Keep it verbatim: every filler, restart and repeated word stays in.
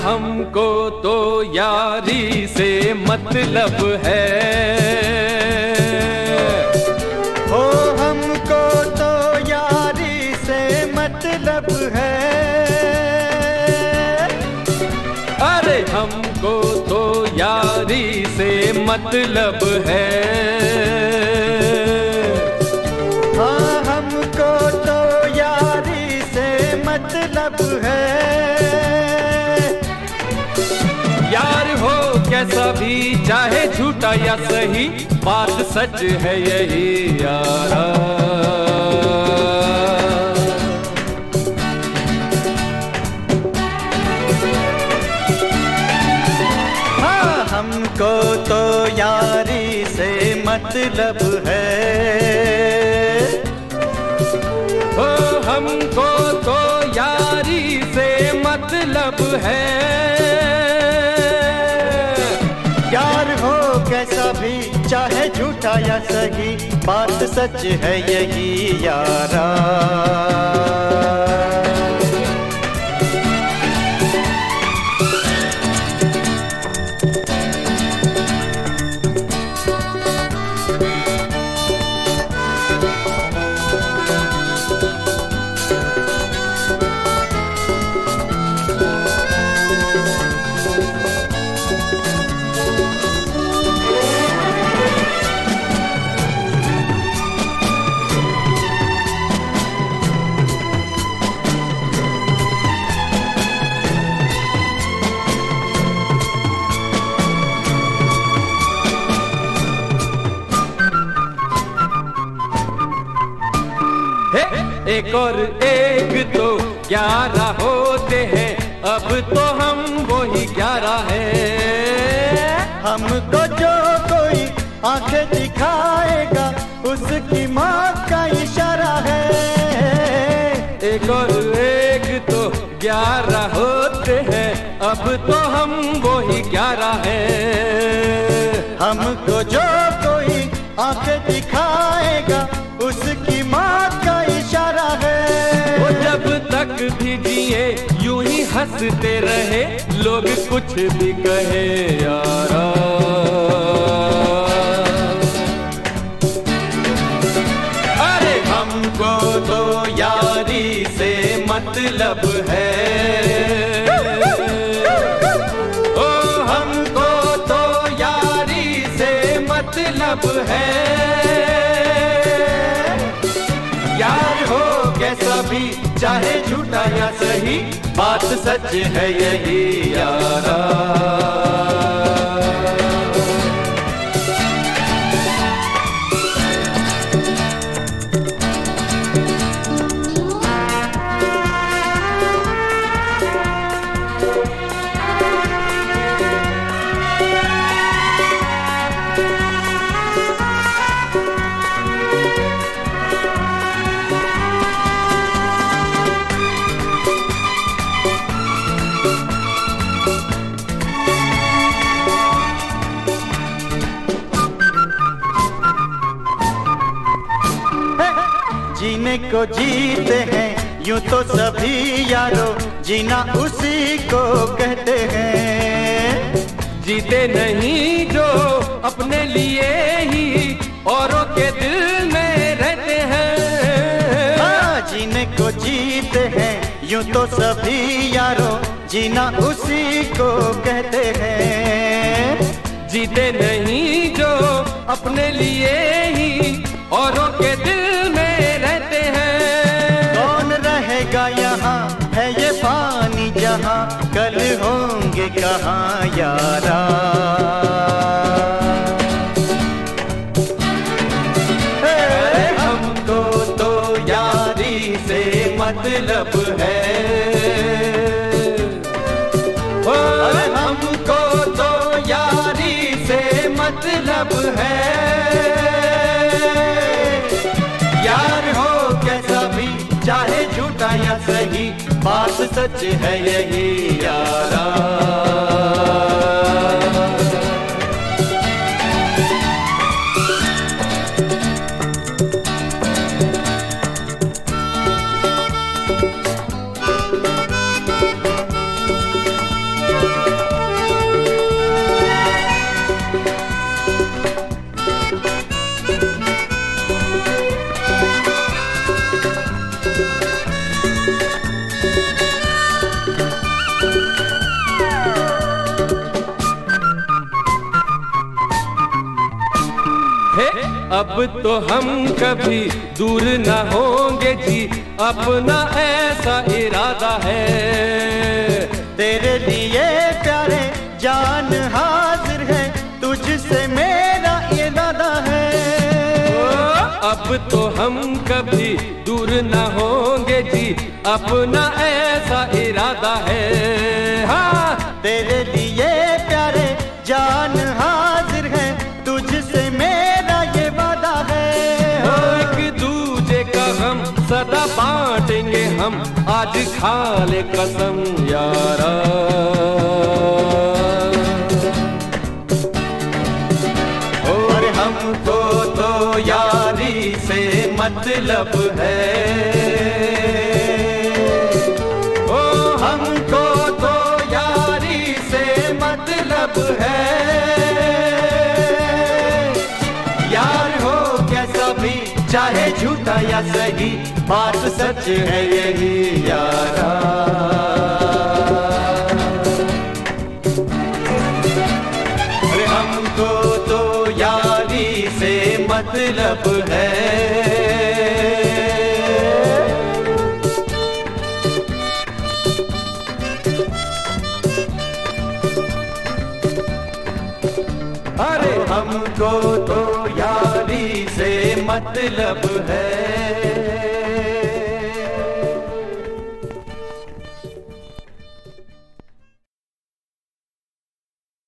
हमको तो यारी से मतलब है, ओ हमको तो यारी से मतलब है। अरे हमको तो यारी से मतलब है। हाँ हमको तो यारी से मतलब है। यार हो कैसा भी चाहे झूठा या सही, बात सच है यही यारा। हाँ हमको तो यारी से मतलब है। ओ हमको तो यारी से मतलब है। यार हो कैसा भी चाहे झूठा या सही, बात सच है यही यारा। एक और एक तो ग्यारह होते हैं, अब तो हम वो ही ग्यारह हैं। हमको जो कोई आंखें दिखाएगा उसकी माँ का इशारा है। एक और एक तो ग्यारह होते हैं, अब तो हम वो ही ग्यारह हैं। हमको जो कोई आंखें दिखाएगा उसकी माँ का इशारा है। वो जब तक भी जिए यूं ही हंसते रहे, लोग कुछ भी कहे यारा। अरे हमको तो यारी से मतलब है। ओ हमको तो यारी से मतलब है। यार हो कैसा भी चाहे झूठा या सही, बात सच है यही यारा। जीने को जीते हैं यूं तो सभी यारो, जीना उसी को कहते हैं। जीते नहीं जो अपने लिए ही औरों के दिल में रहते हैं। हाँ जीने को जीते हैं यूं तो सभी यारो, जीना उसी को कहते हैं। जीते नहीं जो अपने लिए ही औरों के दिल में रहते हैं। कौन रहेगा यहाँ है ये पानी जहाँ, कल होंगे कहाँ यारा। हमको तो यारी से मतलब है। ओ हमको तो यारी से मतलब है। यार हो कैसा भी चाहे झूठा या सही, बात सच है यही यारा। अब तो हम कभी दूर न होंगे जी, अपना ऐसा इरादा है। तेरे लिए प्यारे जान हाजिर है, तुझसे मेरा इरादा है। अब तो हम कभी दूर न होंगे जी, अपना ऐसा इरादा है। हाँ, तेरे लिए प्यारे जान हाजिर है, तुझसे मेरा ये वादा है। एक दूजे का हम सदा बांटेंगे हम, आज खा ले कसम यारा। और हमको तो यारी से मतलब है, ओ हमको तो यारी से मतलब है। यार हो कैसा भी, चाहे झूठा या सही, बात सच है यही यारा। अरे हमको तो यारी से मतलब है। अरे हमको तो यारी से मतलब है।